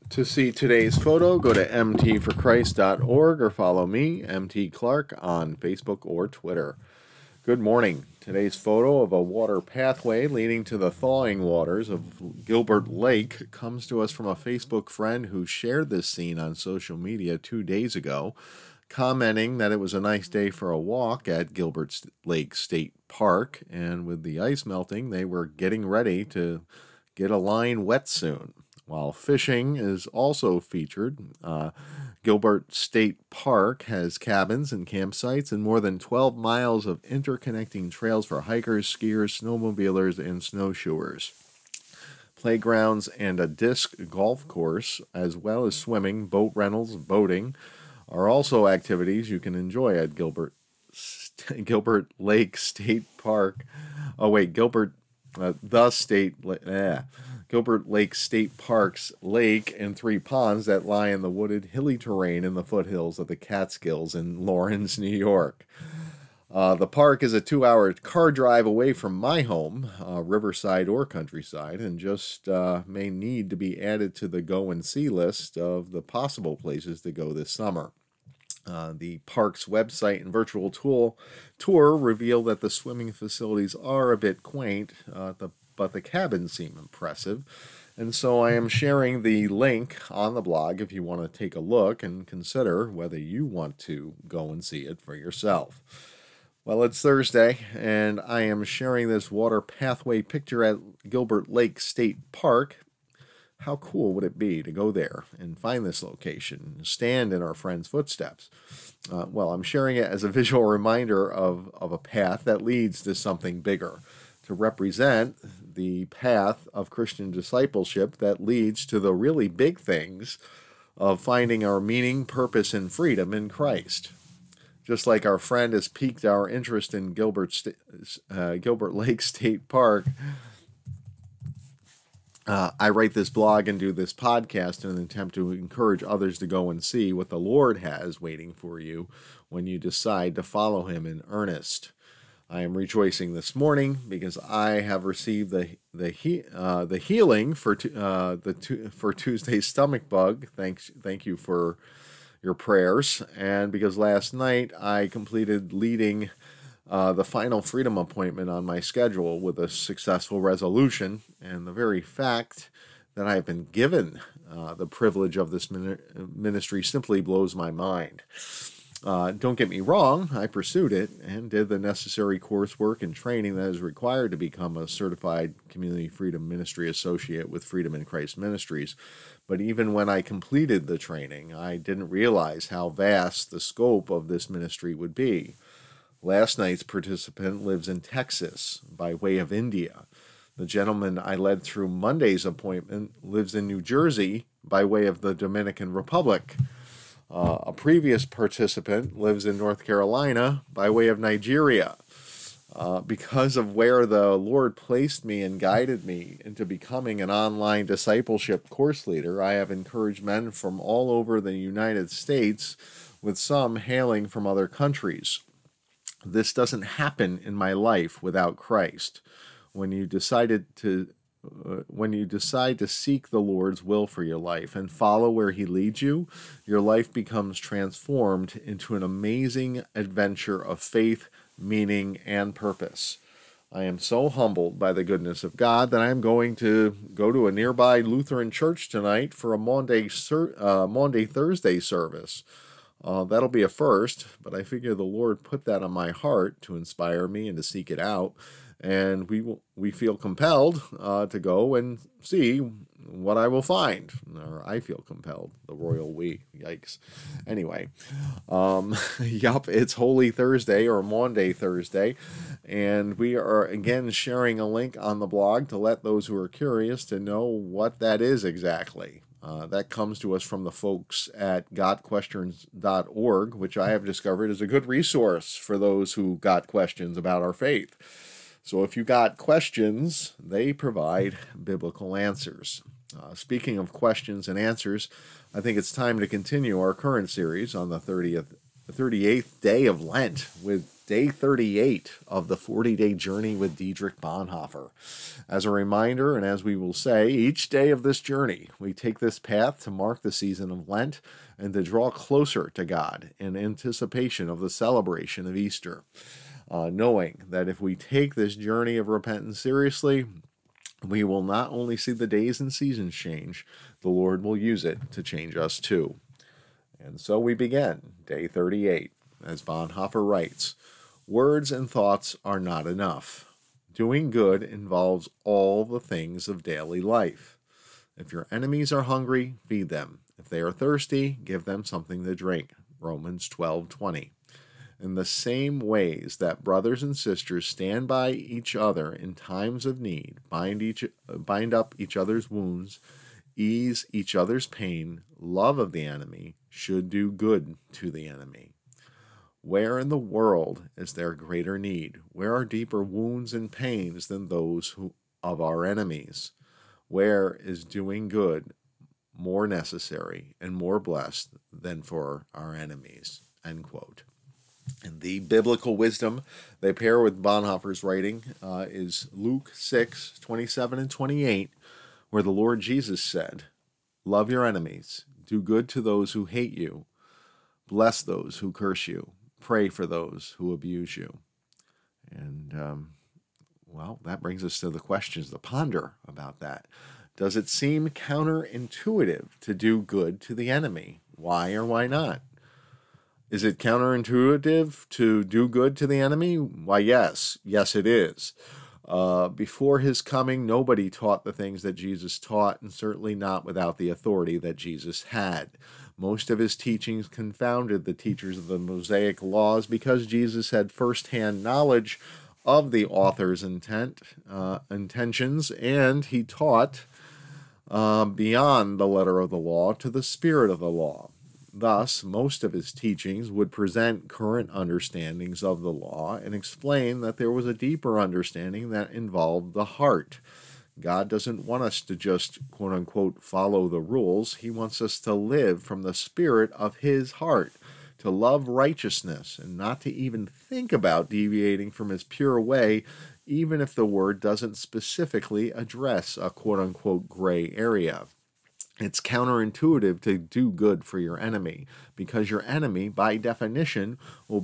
To see today's photo, go to mtforchrist.org or follow me, MT Clark, on Facebook or Twitter. Good morning. Today's photo of a water pathway leading to the thawing waters of Gilbert Lake comes to us from a Facebook friend who shared this scene on social media 2 days ago, commenting that it was a nice day for a walk at Gilbert Lake State Park, and with the ice melting, they were getting ready to get a line wet soon. While fishing is also featured, Gilbert State Park has cabins and campsites and more than 12 miles of interconnecting trails for hikers, skiers, snowmobilers, and snowshoers. Playgrounds and a disc golf course, as well as swimming, boat rentals, boating, are also activities you can enjoy at Gilbert Lake State Park. Gilbert Lake State Park's lake and 3 ponds that lie in the wooded, hilly terrain in the foothills of the Catskills in Lawrence, New York. The park is a 2-hour car drive away from my home, riverside or countryside, and just may need to be added to the go and see list of the possible places to go this summer. The park's website and virtual tour reveal that the swimming facilities are a bit quaint, but the cabins seem impressive. And so I am sharing the link on the blog if you want to take a look and consider whether you want to go and see it for yourself. Well, it's Thursday, and I am sharing this water pathway picture at Gilbert Lake State Park. How cool would it be to go there and find this location and stand in our friend's footsteps? I'm sharing it as a visual reminder of a path that leads to something bigger, to represent the path of Christian discipleship that leads to the really big things of finding our meaning, purpose, and freedom in Christ. Just like our friend has piqued our interest in Gilbert Lake State Park, I write this blog and do this podcast in an attempt to encourage others to go and see what the Lord has waiting for you when you decide to follow Him in earnest. I am rejoicing this morning because I have received the healing for Tuesday's stomach bug. Thank you for your prayers, and because last night I completed leading the final freedom appointment on my schedule with a successful resolution, and the very fact that I have been given the privilege of this ministry simply blows my mind. Don't get me wrong, I pursued it and did the necessary coursework and training that is required to become a certified Community Freedom Ministry Associate with Freedom in Christ Ministries. But even when I completed the training, I didn't realize how vast the scope of this ministry would be. Last night's participant lives in Texas by way of India. The gentleman I led through Monday's appointment lives in New Jersey by way of the Dominican Republic. A previous participant lives in North Carolina by way of Nigeria. Because of where the Lord placed me and guided me into becoming an online discipleship course leader, I have encouraged men from all over the United States, with some hailing from other countries. This doesn't happen in my life without Christ. When you decide to seek the Lord's will for your life and follow where He leads you, your life becomes transformed into an amazing adventure of faith, meaning, and purpose. I am so humbled by the goodness of God that I am going to go to a nearby Lutheran church tonight for a Maundy Thursday service. That'll be a first, but I figure the Lord put that on my heart to inspire me and to seek it out. And we feel compelled to go and see what I will find. Or I feel compelled, the royal we. Yikes. Anyway, it's Holy Thursday or Maundy Thursday. And we are again sharing a link on the blog to let those who are curious to know what that is exactly. That comes to us from the folks at gotquestions.org, which I have discovered is a good resource for those who got questions about our faith. So if you got questions, they provide biblical answers. Speaking of questions and answers, I think it's time to continue our current series on the 38th day of Lent with day 38 of the 40-day journey with Dietrich Bonhoeffer. As a reminder, and as we will say, each day of this journey, we take this path to mark the season of Lent and to draw closer to God in anticipation of the celebration of Easter, knowing that if we take this journey of repentance seriously, we will not only see the days and seasons change, the Lord will use it to change us too. And so we begin, day 38, as Bonhoeffer writes, "Words and thoughts are not enough. Doing good involves all the things of daily life. If your enemies are hungry, feed them. If they are thirsty, give them something to drink." Romans 12:20. In the same ways that brothers and sisters stand by each other in times of need, bind up each other's wounds, ease each other's pain, love of the enemy should do good to the enemy. Where in the world is there greater need? Where are deeper wounds and pains than those of our enemies? Where is doing good more necessary and more blessed than for our enemies? End quote. And the biblical wisdom they pair with Bonhoeffer's writing is Luke 6:27 and 28, where the Lord Jesus said, "Love your enemies, do good to those who hate you, bless those who curse you, pray for those who abuse you." And, that brings us to the questions to ponder about that. Does it seem counterintuitive to do good to the enemy? Why or why not? Is it counterintuitive to do good to the enemy? Why, yes. Yes, it is. Before his coming, nobody taught the things that Jesus taught, and certainly not without the authority that Jesus had. Most of his teachings confounded the teachers of the Mosaic laws because Jesus had firsthand knowledge of the author's intentions, and he taught beyond the letter of the law to the spirit of the law. Thus, most of his teachings would present current understandings of the law and explain that there was a deeper understanding that involved the heart. God doesn't want us to just, quote-unquote, follow the rules. He wants us to live from the spirit of his heart, to love righteousness, and not to even think about deviating from his pure way, even if the word doesn't specifically address a, quote-unquote, gray area. It's counterintuitive to do good for your enemy, because your enemy, by definition, will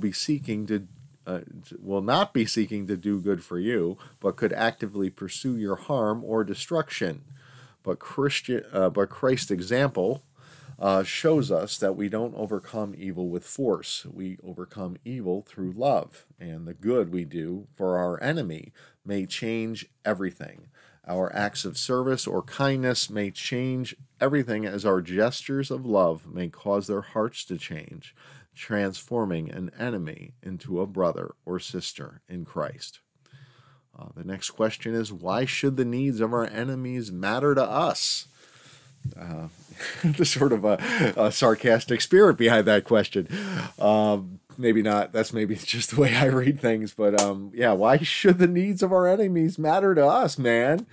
not be seeking to do good for you, but could actively pursue your harm or destruction. But Christ's example shows us that we don't overcome evil with force. We overcome evil through love, and the good we do for our enemy may change everything. Our acts of service or kindness may change everything, as our gestures of love may cause their hearts to change, transforming an enemy into a brother or sister in Christ. The next question is, why should the needs of our enemies matter to us? There's sort of a sarcastic spirit behind that question. Maybe not. That's maybe just the way I read things. But why should the needs of our enemies matter to us, man?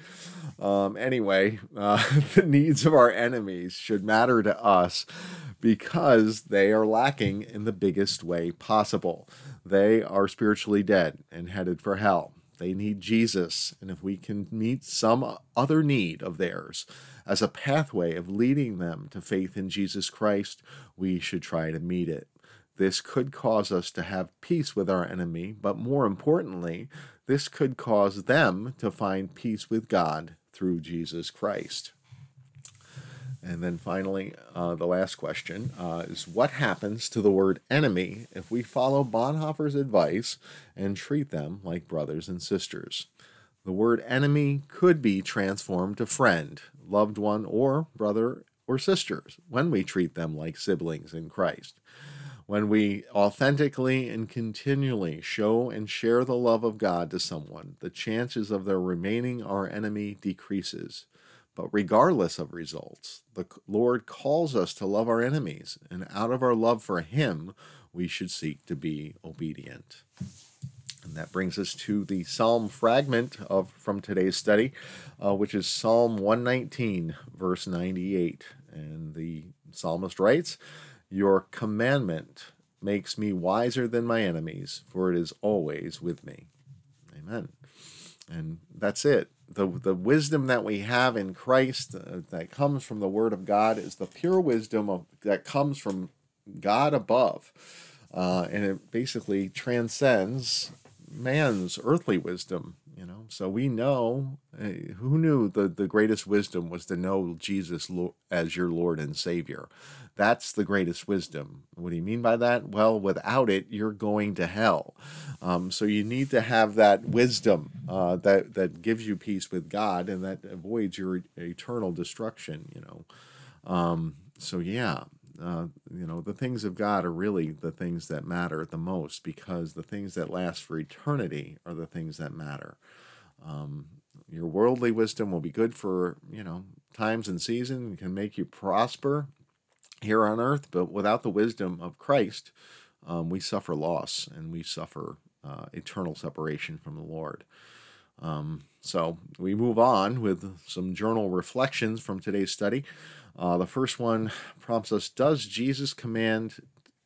The needs of our enemies should matter to us because they are lacking in the biggest way possible. They are spiritually dead and headed for hell. They need Jesus, and if we can meet some other need of theirs as a pathway of leading them to faith in Jesus Christ, we should try to meet it. This could cause us to have peace with our enemy, but more importantly, this could cause them to find peace with God through Jesus Christ. And then finally, the last question is, what happens to the word enemy if we follow Bonhoeffer's advice and treat them like brothers and sisters? The word enemy could be transformed to friend, loved one, or brother or sisters when we treat them like siblings in Christ. When we authentically and continually show and share the love of God to someone, the chances of their remaining our enemy decreases. But regardless of results, the Lord calls us to love our enemies, and out of our love for Him, we should seek to be obedient. And that brings us to the Psalm fragment from today's study, which is Psalm 119, verse 98. And the psalmist writes, "Your commandment makes me wiser than my enemies, for it is always with me. Amen. And that's it. The wisdom that we have in Christ that comes from the Word of God is the pure wisdom that comes from God above. And it basically transcends man's earthly wisdom. So we know, who knew the greatest wisdom was to know Jesus as your Lord and Savior. That's the greatest wisdom. What do you mean by that? Well, without it, you're going to hell. So you need to have that wisdom that gives you peace with God and that avoids your eternal destruction. So yeah. The things of God are really the things that matter the most, because the things that last for eternity are the things that matter. Your worldly wisdom will be good for, times and seasons, and can make you prosper here on earth, but without the wisdom of Christ, we suffer loss and we suffer eternal separation from the Lord. So we move on with some journal reflections from today's study. The first one prompts us, does Jesus' command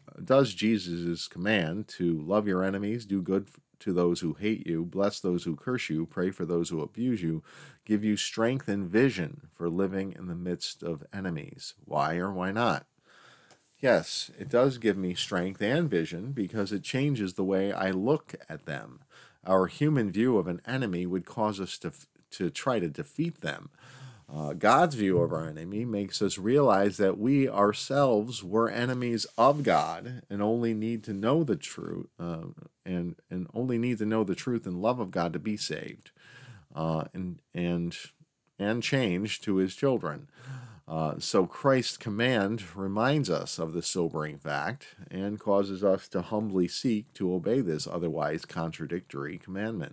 to love your enemies, do good to those who hate you, bless those who curse you, pray for those who abuse you, give you strength and vision for living in the midst of enemies? Why or why not? Yes, it does give me strength and vision because it changes the way I look at them. Our human view of an enemy would cause us to try to defeat them. God's view of our enemy makes us realize that we ourselves were enemies of God and only need to know the truth and only need to know the truth and love of God to be saved and changed to His children. So Christ's command reminds us of the sobering fact and causes us to humbly seek to obey this otherwise contradictory commandment.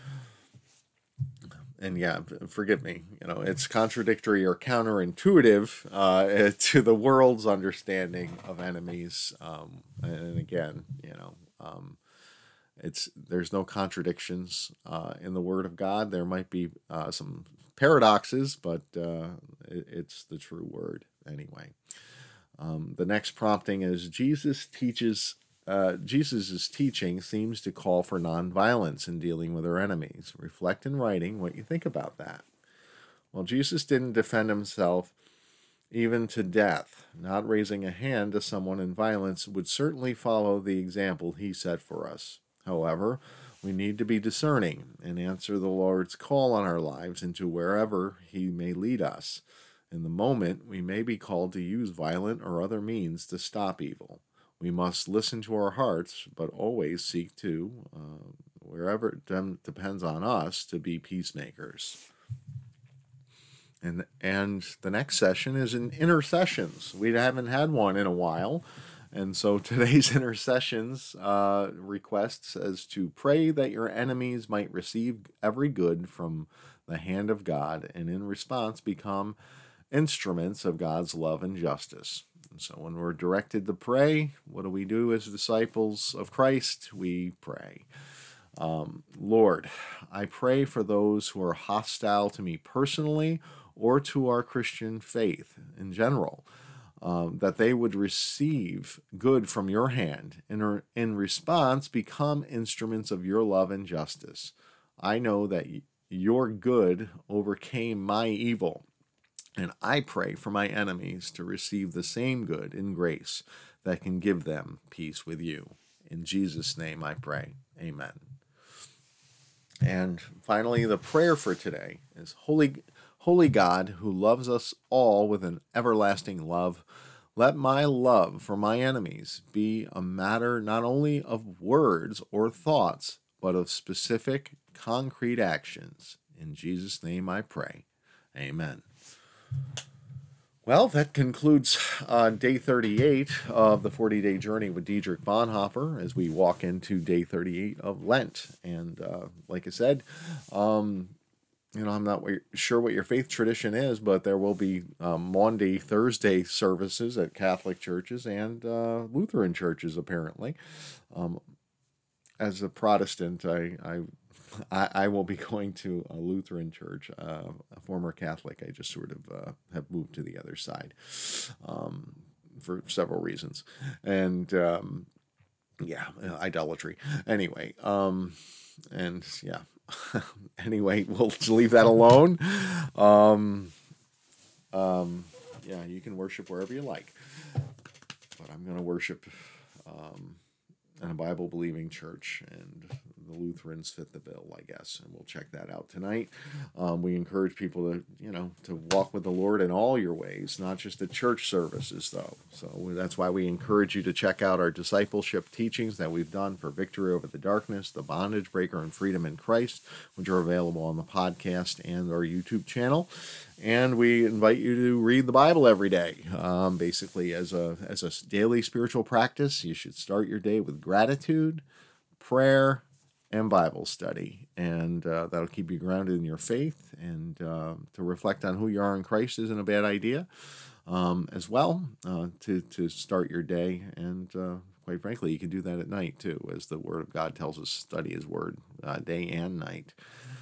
And yeah, forgive me, it's contradictory or counterintuitive to the world's understanding of enemies. And again, there's no contradictions in the Word of God. There might be some paradoxes, but it's the true word anyway. The next prompting is Jesus' teaching seems to call for nonviolence in dealing with our enemies. Reflect in writing what you think about that. Well, Jesus didn't defend himself even to death. Not raising a hand to someone in violence would certainly follow the example he set for us. However, we need to be discerning and answer the Lord's call on our lives into wherever He may lead us. In the moment, we may be called to use violent or other means to stop evil. We must listen to our hearts, but always seek to, wherever it depends on us, to be peacemakers. And the next session is in intercessions. We haven't had one in a while. And so today's intercessions request says to pray that your enemies might receive every good from the hand of God and in response become instruments of God's love and justice. And so when we're directed to pray, what do we do as disciples of Christ? We pray. Lord, I pray for those who are hostile to me personally or to our Christian faith in general, that they would receive good from your hand and in response become instruments of your love and justice. I know that your good overcame my evil, and I pray for my enemies to receive the same good and grace that can give them peace with you. In Jesus' name I pray. Amen. And finally, the prayer for today is, Holy God, who loves us all with an everlasting love, let my love for my enemies be a matter not only of words or thoughts, but of specific, concrete actions. In Jesus' name I pray. Amen. Well, that concludes day 38 of the 40-day journey with Dietrich Bonhoeffer as we walk into day 38 of Lent. And like I said, I'm not sure what your faith tradition is, but there will be Maundy, Thursday services at Catholic churches and Lutheran churches, apparently. As a Protestant, I will be going to a Lutheran church, a former Catholic. I just sort of have moved to the other side for several reasons. And Yeah, idolatry. Anyway, and yeah. Anyway, we'll leave that alone. Um, yeah, you can worship wherever you like, but I'm going to worship in a Bible-believing church, and the Lutherans fit the bill, I guess, and we'll check that out tonight. We encourage people to walk with the Lord in all your ways, not just at church services, though. So that's why we encourage you to check out our discipleship teachings that we've done for Victory Over the Darkness, The Bondage Breaker, and Freedom in Christ, which are available on the podcast and our YouTube channel. And we invite you to read the Bible every day. Basically, as a daily spiritual practice, you should start your day with gratitude, prayer, and Bible study. And that'll keep you grounded in your faith. And to reflect on who you are in Christ isn't a bad idea as well to start your day. And quite frankly, you can do that at night too, as the Word of God tells us, study His Word day and night.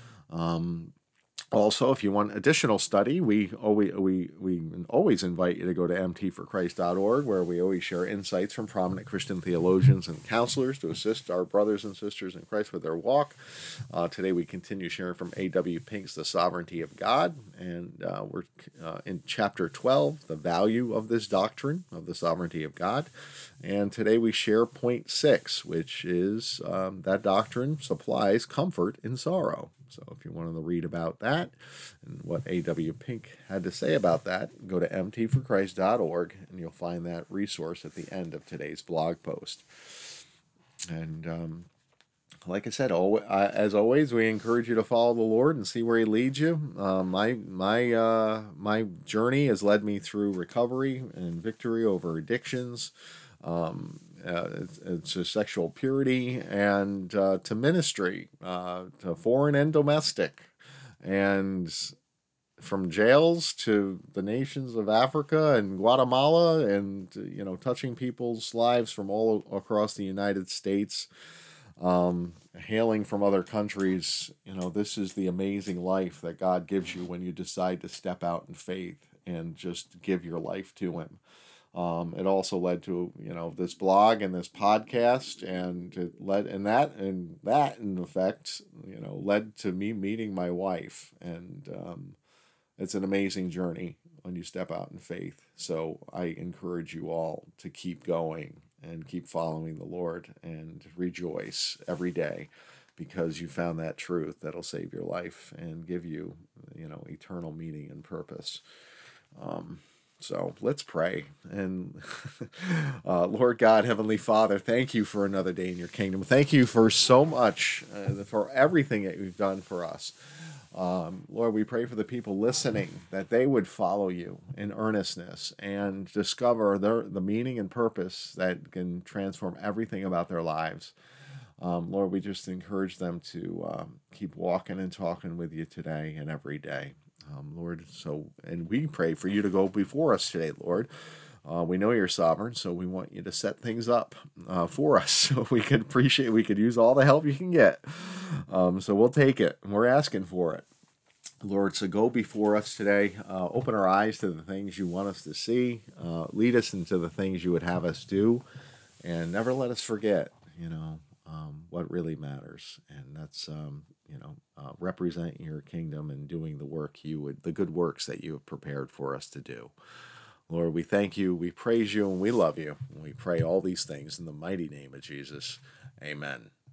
Also, if you want additional study, we always invite you to go to mtforchrist.org, where we always share insights from prominent Christian theologians and counselors to assist our brothers and sisters in Christ with their walk. Today we continue sharing from A.W. Pink's The Sovereignty of God, and we're in chapter 12, the value of this doctrine of the sovereignty of God. And today we share point 6, which is that doctrine supplies comfort in sorrow. So if you want to read about that and what A.W. Pink had to say about that, go to mtforchrist.org, and you'll find that resource at the end of today's blog post. And like I said, as always, we encourage you to follow the Lord and see where He leads you. My journey has led me through recovery and victory over addictions. It's to sexual purity, and to ministry, to foreign and domestic, and from jails to the nations of Africa and Guatemala, and touching people's lives from all across the United States, hailing from other countries. This is the amazing life that God gives you when you decide to step out in faith and just give your life to Him. It also led to this blog and this podcast, and it led that in effect led to me meeting my wife, and it's an amazing journey when you step out in faith. So I encourage you all to keep going and keep following the Lord and rejoice every day, because you found that truth that'll save your life and give you eternal meaning and purpose. So let's pray. And Lord God, Heavenly Father, thank you for another day in your kingdom. Thank you for so much, for everything that you've done for us. Lord, we pray for the people listening, that they would follow you in earnestness and discover the meaning and purpose that can transform everything about their lives. Lord, we just encourage them to keep walking and talking with you today and every day. Lord, and we pray for you to go before us today, Lord. We know you're sovereign, so we want you to set things up for us, so we could use all the help you can get. So we'll take it, and we're asking for it. Lord, so go before us today. Open our eyes to the things you want us to see. Lead us into the things you would have us do, and never let us forget, what really matters. And that's, representing your kingdom and doing the good works that you have prepared for us to do. Lord, we thank you, we praise you, and we love you. And we pray all these things in the mighty name of Jesus. Amen.